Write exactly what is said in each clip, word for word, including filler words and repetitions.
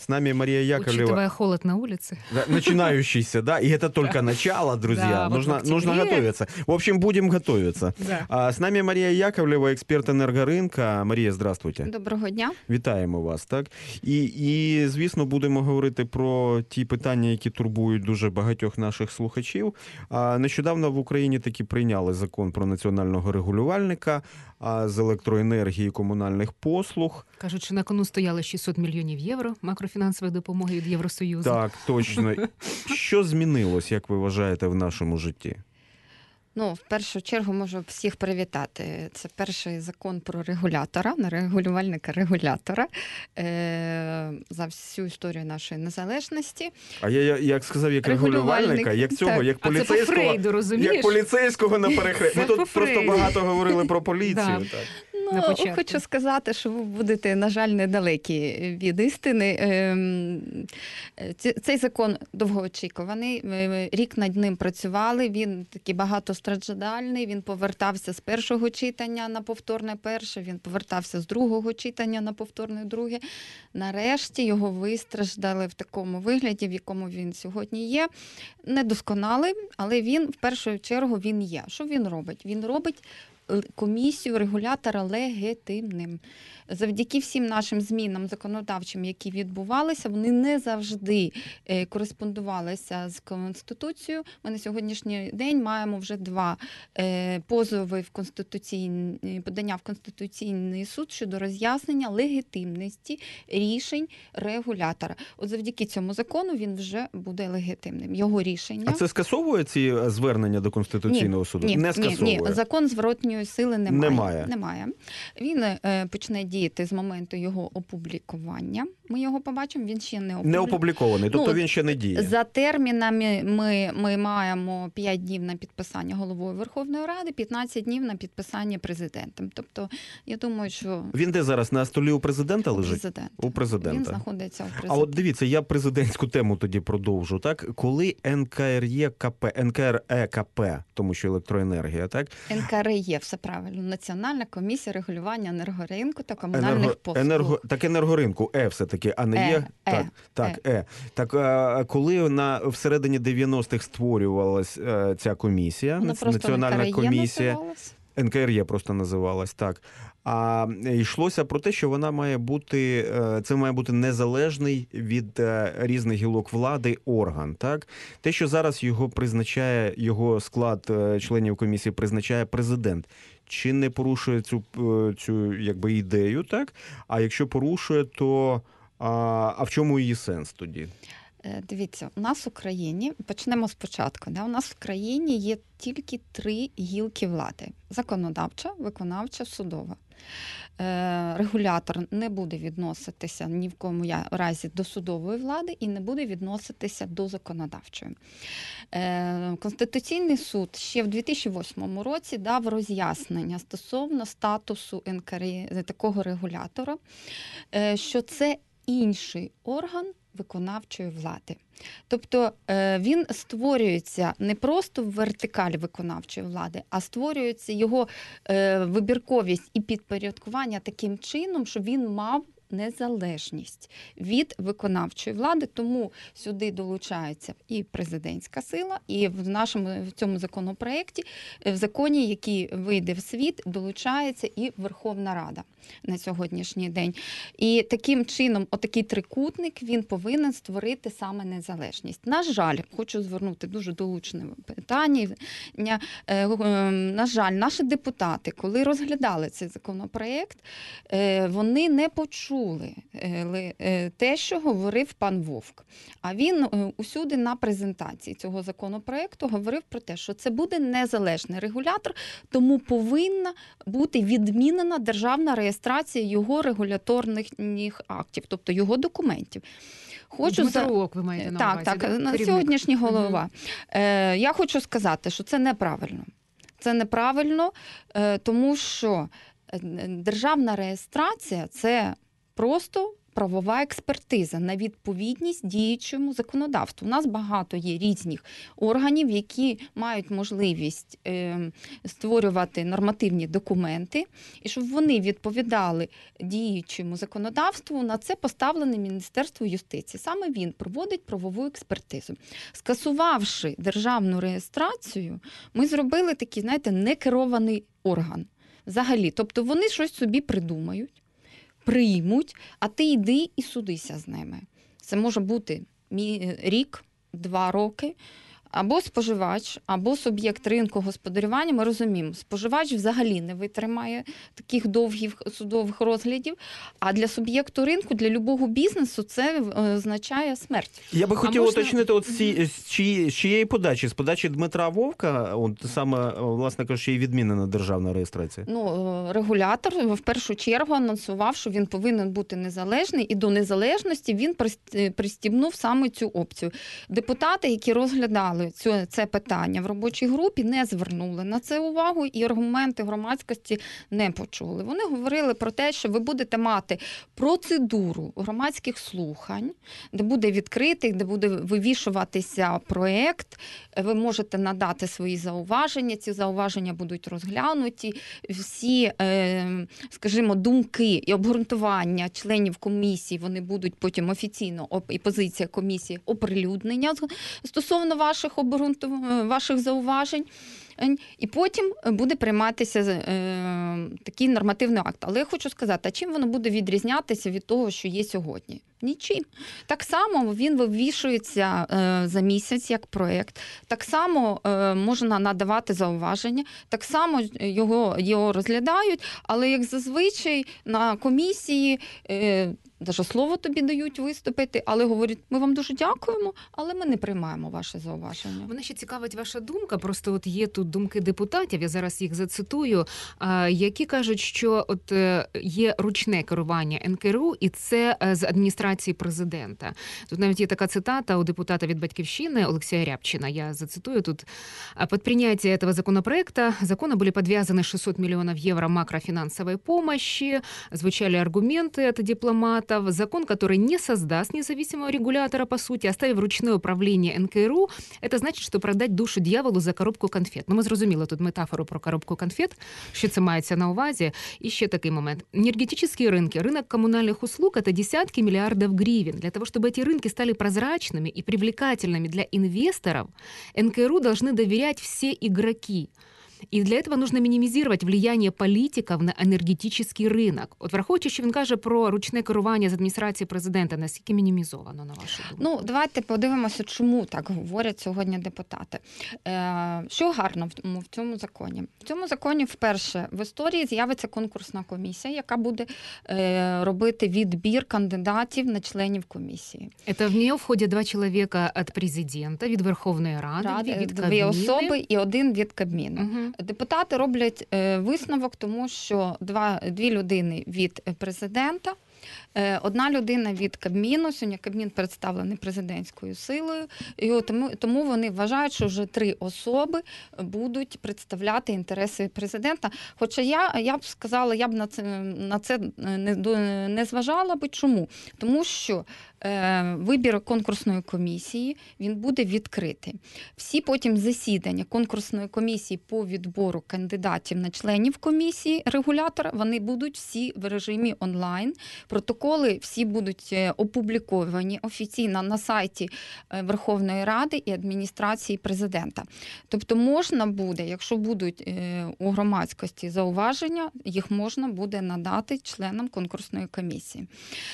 С нами Мария Яковлева. Учитывая холод на улице. Да, начинающийся, да, и это только начало, друзья. Да, вот нужно, в нужно готовиться. В общем, будем готовиться. Да. А, с нами Марія Яковлева, експерт енергоринка. Марія, здравствуйте. Доброго дня. Вітаємо вас, так? І, і, звісно, будемо говорити про ті питання, які турбують дуже багатьох наших слухачів. А, нещодавно в Україні таки прийняли закон про національного регулювальника а, з електроенергії і комунальних послуг. Кажуть, що на кону стояло шістсот мільйонів євро макрофінансової допомоги від Євросоюзу. Так, точно. Що змінилось, як ви вважаєте, в нашому житті? Ну, в першу чергу можу всіх привітати. Це перший закон про регулятора, на регулювальника-регулятора е- за всю історію нашої незалежності. А я, я як сказав, як Регулювальник, регулювальника, як цього, так. як А це по поліцейського, Фрейду, розумієш? як поліцейського на перехресті. Ми Це тут по просто Фрейду. багато говорили про поліцію. Да. Так. Ну, початку. хочу сказати, що ви будете, на жаль, недалекі від істини. Ем, ці- Цей закон довгоочікуваний. Е, Рік над ним працювали. Він такий багатостраждальний. Він повертався з першого читання на повторне перше. Він повертався з другого читання на повторне друге. Нарешті його вистраждали в такому вигляді, в якому він сьогодні є. Недосконалий, але він, в першу чергу, він є. Що він робить? Він робить комісію регулятора легітимним. Завдяки всім нашим змінам законодавчим, які відбувалися, вони не завжди кореспондувалися з Конституцією. Ми на сьогоднішній день маємо вже два позови в конституційні, подання в Конституційний суд щодо роз'яснення легітимності рішень регулятора. От завдяки цьому закону він вже буде легітимним. Його рішення... А це скасовує ці звернення до Конституційного ні, суду? Ні, не скасовує? Ні, ні, закон зворотньої сили немає. Немає. немає. Він е, почне діяти з моменту його опублікування. Ми його побачимо, він ще не опублікований. Не опублікований, тобто Ну, він ще не діє. За термінами ми, ми маємо п'ять днів на підписання головою Верховної Ради, п'ятнадцять днів на підписання президентом. Тобто, я думаю, що... Він де зараз? На столі у президента лежить? Президент. У президента. Він знаходиться у президента. А от дивіться, я президентську тему тоді продовжу. Так? Коли НКРЕКП, НКРЕКП, тому що електроенергія, так? НКРЕ, все правильно. Національна комісія регулювання енергоринку та комунальних Енерго, послуг. енерго, так енергоринку, Е все-таки, а не Е, є? Е, так, так, Е. Так, а, коли на, всередині дев'яностих створювалась а, ця комісія, Вона просто національна НКРЕ комісія, називалась. НКРЕ просто називалась, так. А йшлося про те, що вона має бути, це має бути незалежний від різних гілок влади орган, так? Те, що зараз його призначає, його склад членів комісії призначає президент, чи не порушує цю, цю якби ідею, так? А якщо порушує, то а, а в чому її сенс тоді? Дивіться, у нас в Україні, почнемо спочатку, да? У нас в країні є тільки три гілки влади. Законодавча, виконавча, судова. Е, регулятор не буде відноситися ні в кому разі до судової влади і не буде відноситися до законодавчої. Е, Конституційний суд ще в дві тисячі восьмому році дав роз'яснення стосовно статусу НКРЕ, такого регулятора, е, що це інший орган виконавчої влади. Тобто він створюється не просто в вертикалі виконавчої влади, а створюється його вибірковість і підпорядкування таким чином, щоб він мав незалежність від виконавчої влади, тому сюди долучається і президентська сила, і в нашому в цьому законопроєкті, в законі, який вийде в світ, долучається і Верховна Рада на сьогоднішній день. І таким чином, отакий трикутник, він повинен створити саме незалежність. На жаль, хочу звернути дуже долучне питання. На жаль, наші депутати, коли розглядали цей законопроєкт, вони не почули те, що говорив пан Вовк. А він усюди на презентації цього законопроєкту говорив про те, що це буде незалежний регулятор, тому повинна бути відмінена державна реєстрація його регуляторних актів, тобто його документів. Хочу Дмитро, ви маєте на так, увазі, так, да? на сьогоднішній голова. Угу. Я хочу сказати, що це неправильно. Це неправильно, тому що державна реєстрація – це просто правова експертиза на відповідність діючому законодавству. У нас багато є різних органів, які мають можливість е, створювати нормативні документи, і щоб вони відповідали діючому законодавству, на це поставлене Міністерство юстиції. Саме він проводить правову експертизу. Скасувавши державну реєстрацію, ми зробили такий, знаєте, некерований орган. Взагалі, тобто вони щось собі придумають, приймуть, а ти йди і судися з ними. Це може бути рік, два роки, або споживач, або суб'єкт ринку господарювання. Ми розуміємо, споживач взагалі не витримає таких довгих судових розглядів, а для суб'єкту ринку, для любого бізнесу це означає смерть. Я би хотів можна... уточнити, от з, ці, з, чиї, з чиєї подачі? З подачі Дмитра Вовка, от саме, власне кажучи, і відмінена державна реєстрація? Ну, регулятор в першу чергу анонсував, що він повинен бути незалежний, і до незалежності він пристібнув саме цю опцію. Депутати, які розглядали Це, це питання в робочій групі, не звернули на це увагу і аргументи громадськості не почули. Вони говорили про те, що ви будете мати процедуру громадських слухань, де буде відкритий, де буде вивішуватися проєкт, ви можете надати свої зауваження, ці зауваження будуть розглянуті, всі, скажімо, думки і обґрунтування членів комісії, вони будуть потім офіційно, і позиція комісії оприлюднення стосовно ваших ваших зауважень, і потім буде прийматися е, такий нормативний акт. Але я хочу сказати, а чим воно буде відрізнятися від того, що є сьогодні? Нічим. Так само він вивішується е, за місяць як проєкт, так само е, можна надавати зауваження, так само його, його розглядають, але як зазвичай на комісії е, даже слово тобі дають виступити, але говорять, ми вам дуже дякуємо, але ми не приймаємо ваше зауваження. Мене ще цікавить ваша думка, просто от є тут думки депутатів, я зараз їх зацитую, які кажуть, що от є ручне керування ен ка ер у, і це з адміністрації президента. Тут навіть є така цитата у депутата від «Батьківщини» Олексія Рябчина, я зацитую тут. «Под принятие этого законопроекта закона были подвязаны шестьсот миллионов евро макрофинансовой помощи, звучали аргументы от дипломата, закон, который не создаст независимого регулятора, по сути, оставив ручное управление ен ка ер у, это значит, что продать душу дьяволу за коробку конфет». Ну, ми зрозуміли тут метафору про коробку конфет, що це мається на увазі. І ще такий момент. Энергетические рынки, рынок коммунальных услуг – это десятки миллиардов гривен. Для того, чтобы эти рынки стали прозрачными и привлекательными для инвесторов, ен ка ер у должны доверять все игроки. І для этого нужно мінімізувати влияние політиків на енергетичний ринок. От враховуючи, що він каже про ручне керування з адміністрації президента, наскільки мінімізовано, на вашу думку? Ну, давайте подивимося, чому так говорять сьогодні депутати. Е, що гарно в, в цьому законі? В цьому законі вперше в історії з'явиться конкурсна комісія, яка буде е, робити відбір кандидатів на членів комісії. Це в неї входять два чоловіка від президента, від Верховної Ради, Ради, від дві Кабміну. особи і один від Кабміну. Угу. Депутати роблять висновок, тому що два, дві людини від президента, одна людина від Кабміну, сьогодні Кабмін представлений президентською силою, і тому, тому вони вважають, що вже три особи будуть представляти інтереси президента. Хоча я, я б сказала, я б на це, на це не, не зважала би. Чому? Тому що е, вибір конкурсної комісії, він буде відкритий. Всі потім засідання конкурсної комісії по відбору кандидатів на членів комісії регулятора, вони будуть всі в режимі онлайн. Протоколи всі будуть опубліковані офіційно на сайті Верховної Ради і адміністрації президента. Тобто можна буде, якщо будуть у громадськості зауваження, їх можна буде надати членам конкурсної комісії.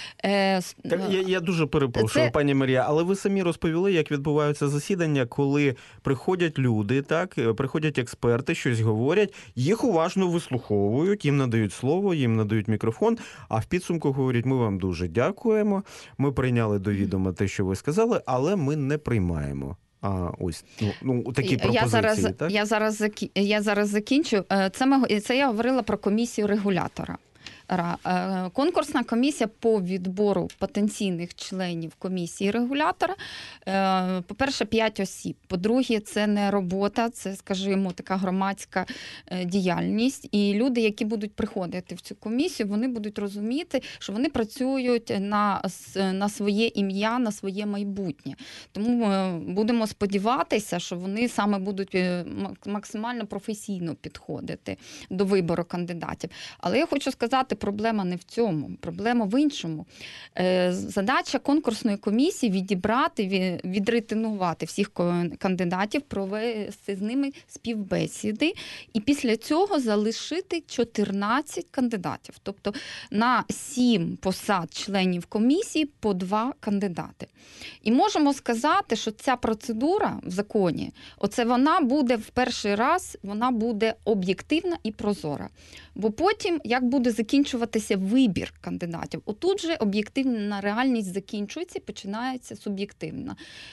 Так, я, я дуже перепрошую, Це... пані Марія, але ви самі розповіли, як відбуваються засідання, коли приходять люди, так, приходять експерти, щось говорять, їх уважно вислуховують, їм надають слово, їм надають мікрофон, а в підсумку говорять, ми вам дуже дякуємо, ми прийняли до відома те, що ви сказали, але ми не приймаємо. А ось ну, ну такі пропозиції. Я зараз, так? я зараз, я зараз закінчу. Це, ми, це я говорила про комісію регулятора. Конкурсна комісія по відбору потенційних членів комісії регулятора, по-перше, п'ять осіб. По-друге, це не робота, це, скажімо, така громадська діяльність. І люди, які будуть приходити в цю комісію, вони будуть розуміти, що вони працюють на, на своє ім'я, на своє майбутнє. Тому ми будемо сподіватися, що вони саме будуть максимально професійно підходити до вибору кандидатів. Але я хочу сказати, проблема не в цьому, проблема в іншому. Задача конкурсної комісії відібрати, відрейтингувати всіх кандидатів, провести з ними співбесіди і після цього залишити чотирнадцять кандидатів. Тобто на сім посад членів комісії по два кандидати. І можемо сказати, що ця процедура в законі, оце вона буде в перший раз, вона буде об'єктивна і прозора. Бо потім, як буде закінчуватися вибір кандидатів, отут же об'єктивна реальність закінчується і починається суб'єктивна.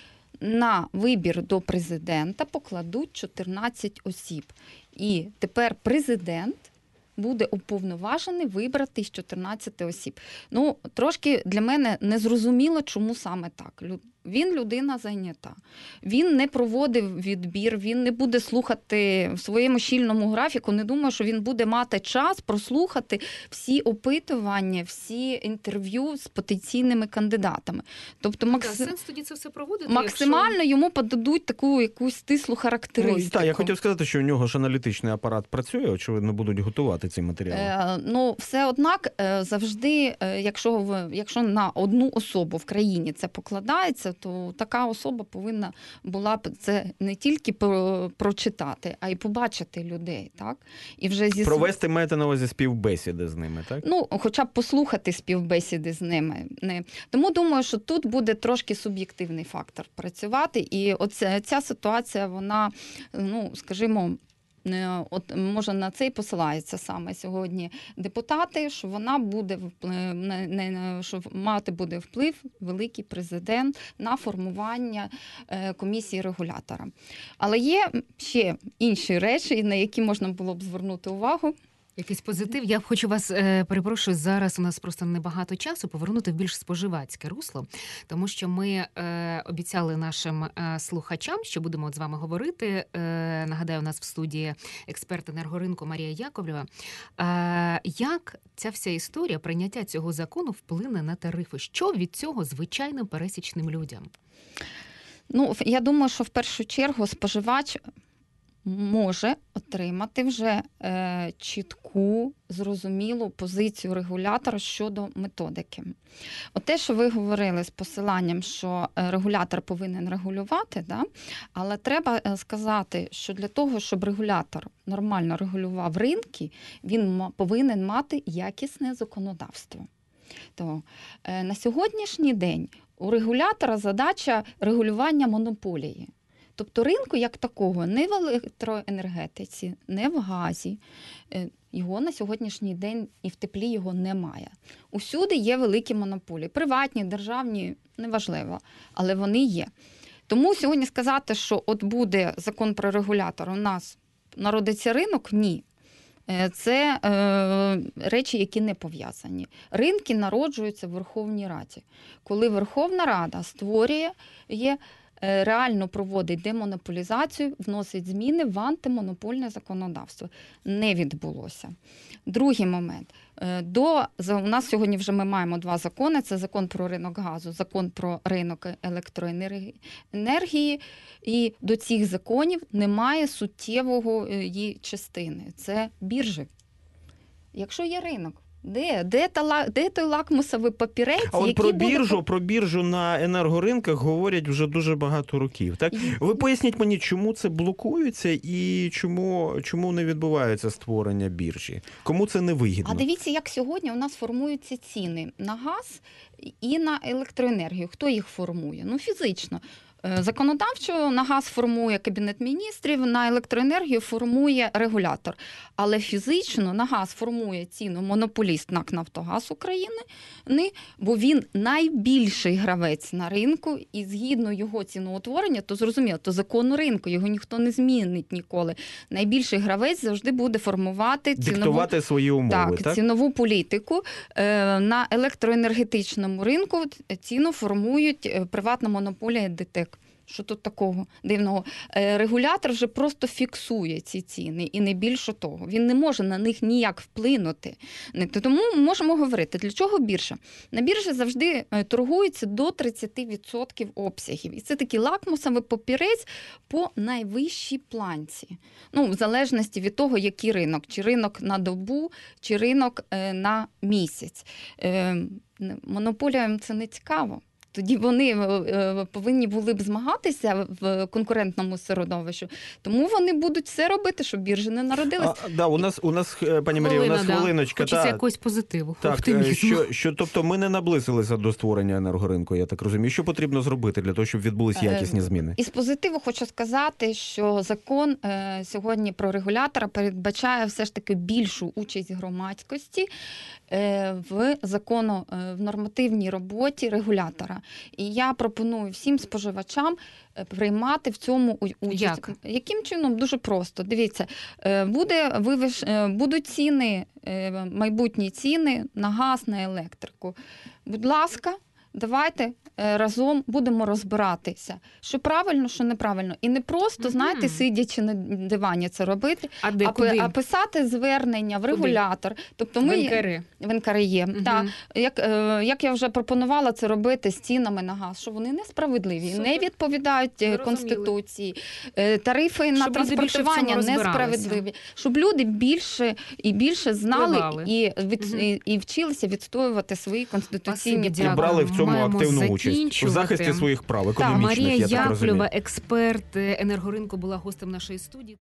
На вибір до президента покладуть чотирнадцять осіб. І тепер президент буде уповноважений вибрати з чотирнадцяти осіб. Ну, трошки для мене незрозуміло, чому саме так. Він людина зайнята. Він не проводив відбір, він не буде слухати в своєму щільному графіку. Не думаю, що він буде мати час прослухати всі опитування, всі інтерв'ю з потенційними кандидатами. Тобто макс... сенс тоді це все проводити? максимально якщо... йому подадуть таку якусь стислу характеристику. Ну, так, я хотів сказати, що у нього ж аналітичний апарат працює, очевидно, будуть готувати ці матеріали. Е, ну, все однак, завжди, якщо, в, якщо на одну особу в країні це покладається, то така особа повинна була б це не тільки про, прочитати, а й побачити людей. Так? І вже зі... Провести, маєте на увазі, співбесіди з ними, так? Ну, хоча б послухати співбесіди з ними. Не. Тому думаю, що тут буде трошки суб'єктивний фактор працювати. І оця, ця ситуація, вона, ну, скажімо, от може на це і посилаються саме сьогодні депутати, що вона буде не, не, що мати буде вплив великий президент на формування комісії регулятора. Але є ще інші речі, на які можна було б звернути увагу. Якийсь позитив. Я хочу вас, е, перепрошую, зараз у нас просто небагато часу, повернути в більш споживацьке русло, тому що ми е, обіцяли нашим е, слухачам, що будемо от з вами говорити. Е, нагадаю, у нас в студії експерт енергоринку Марія Яковлєва. Е, як ця вся історія прийняття цього закону вплине на тарифи? Що від цього звичайним пересічним людям? Ну, я думаю, що в першу чергу споживач може отримати вже е, чітку, зрозумілу позицію регулятора щодо методики. От те, що ви говорили з посиланням, що регулятор повинен регулювати, да? Але треба сказати, що для того, щоб регулятор нормально регулював ринки, він повинен мати якісне законодавство. То, е, на сьогоднішній день у регулятора задача регулювання монополії. Тобто ринку як такого не в електроенергетиці, не в газі. Його на сьогоднішній день і в теплі його немає. Усюди є великі монополії. Приватні, державні, неважливо, але вони є. Тому сьогодні сказати, що от буде закон про регулятор, у нас народиться ринок – ні. Це е, речі, які не пов'язані. Ринки народжуються в Верховній Раді. Коли Верховна Рада створює, є реально проводить демонополізацію, вносить зміни в антимонопольне законодавство. Не відбулося. Другий момент. До, у нас сьогодні вже ми маємо два закони. Це закон про ринок газу, закон про ринок електроенергії. І до цих законів немає суттєвого її частини. Це біржі. Якщо є ринок, Де? Де, та, де той лакмусовий папірець? А от який про біржу, буде... про біржу на енергоринках говорять вже дуже багато років. Так? Ви поясніть мені, чому це блокується і чому, чому не відбувається створення біржі? Кому це не вигідно? А дивіться, як сьогодні у нас формуються ціни на газ і на електроенергію. Хто їх формує? Ну, фізично. Е, Законодавчо на газ формує Кабінет міністрів, на електроенергію формує регулятор. Але фізично на газ формує ціну монополіст НАК «Нафтогаз України», бо він найбільший гравець на ринку, і згідно його ціноутворення, то зрозуміло, то закону ринку, його ніхто не змінить ніколи. Найбільший гравець завжди буде формувати цінову, диктувати свої умови, так, так? цінову політику. Е, На електроенергетичному ринку ціну формують е, приватна монополія ДТЕК. Що тут такого дивного? Е, Регулятор вже просто фіксує ці ціни, і не більше того. Він не може на них ніяк вплинути. Не- Тому ми можемо говорити, для чого біржа? На біржі завжди е, торгується до тридцять відсотків обсягів. І це такий лакмусовий папірець по найвищій планці. Ну, в залежності від того, який ринок. Чи ринок на добу, чи ринок е, на місяць. Е, Монополіям це не цікаво. Тоді вони е, повинні були б змагатися в конкурентному середовищі. Тому вони будуть все робити, щоб біржі не народились. А, да, у нас, у нас, е, пані Марія, у нас да. хвилиночка. Хочеться та, якогось позитиву, так, е, оптимізму. що, що, тобто ми не наблизилися до створення енергоринку, я так розумію. Що потрібно зробити для того, щоб відбулись Е, якісні зміни? Із позитиву хочу сказати, що закон е, сьогодні про регулятора передбачає все ж таки більшу участь громадськості е, в закону, е, в нормативній роботі регулятора. І я пропоную всім споживачам е, приймати в цьому у- участь. Як? Яким чином? Дуже просто. Дивіться, е, буде вивиш... е, будуть ціни, е, майбутні ціни на газ, на електрику. Будь ласка, давайте е, разом будемо розбиратися, що правильно, що неправильно. І не просто, Мгм. знаєте, сидячи на дивані це робити, А де, а, куди? пи- а писати звернення в Куди? регулятор. Тобто В ми ен ка ер. в ен ка ер є. Мгм. Та, як, е, як я вже пропонувала це робити з цінами на газ, що вони несправедливі, Супер. не відповідають е, Зрозуміли. Конституції, е, тарифи на Щоб люди більше в цьому транспортування розбиралися. несправедливі, щоб люди більше і більше знали Впливали. і, від, Мгм. і, і вчилися відстоювати свої конституційні Спасибі, І дякую. брали в цьому Маємо активну участь в закінчувати. захисті своїх прав, економічних, Марія я так розумію. Яковлєва, експерт енергоринку, була гостем нашої студії.